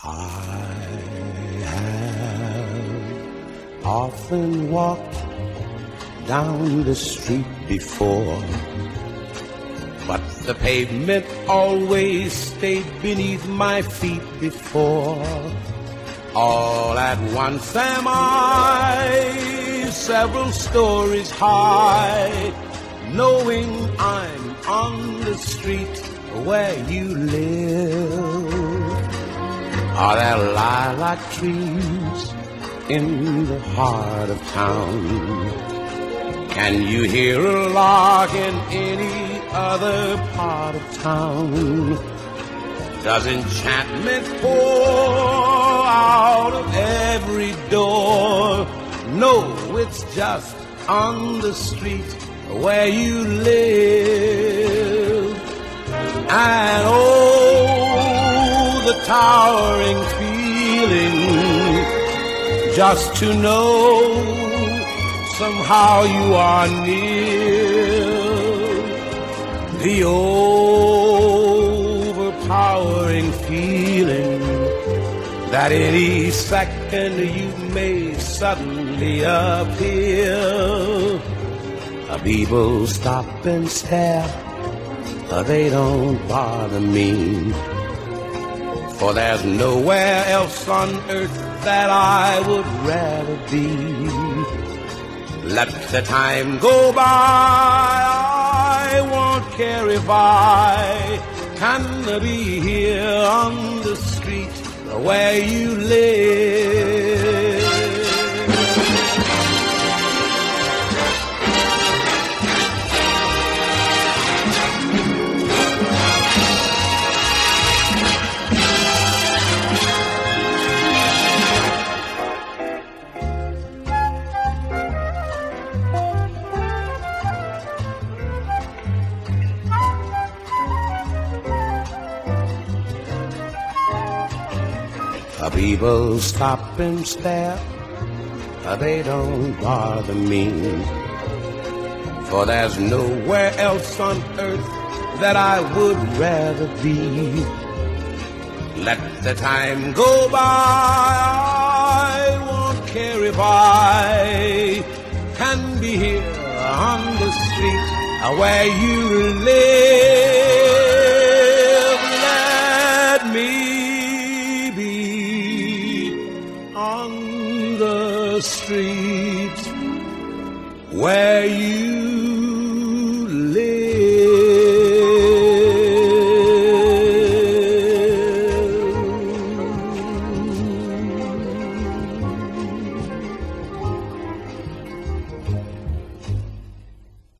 I have often walked down the street before, but the pavement always stayed beneath my feet before. All at once am I several stories high, knowing I'm on the street where you live. Are there lilac trees in the heart of town? Can you hear a lark in any other part of town? Does enchantment pour out of every door? No, it's just on the street where you live. And oh, the towering feeling just to know somehow you are near. The overpowering feeling that any second you may suddenly appear. People stop and stare, they don't bother me, for there's nowhere else on earth that I would rather be. Let the time go by, I won't care if I can be here on the street where you live. People stop and stare, they don't bother me, for there's nowhere else on earth that I would rather be. Let the time go by, I won't care if I can be here on the street where you live. Let me on the street where you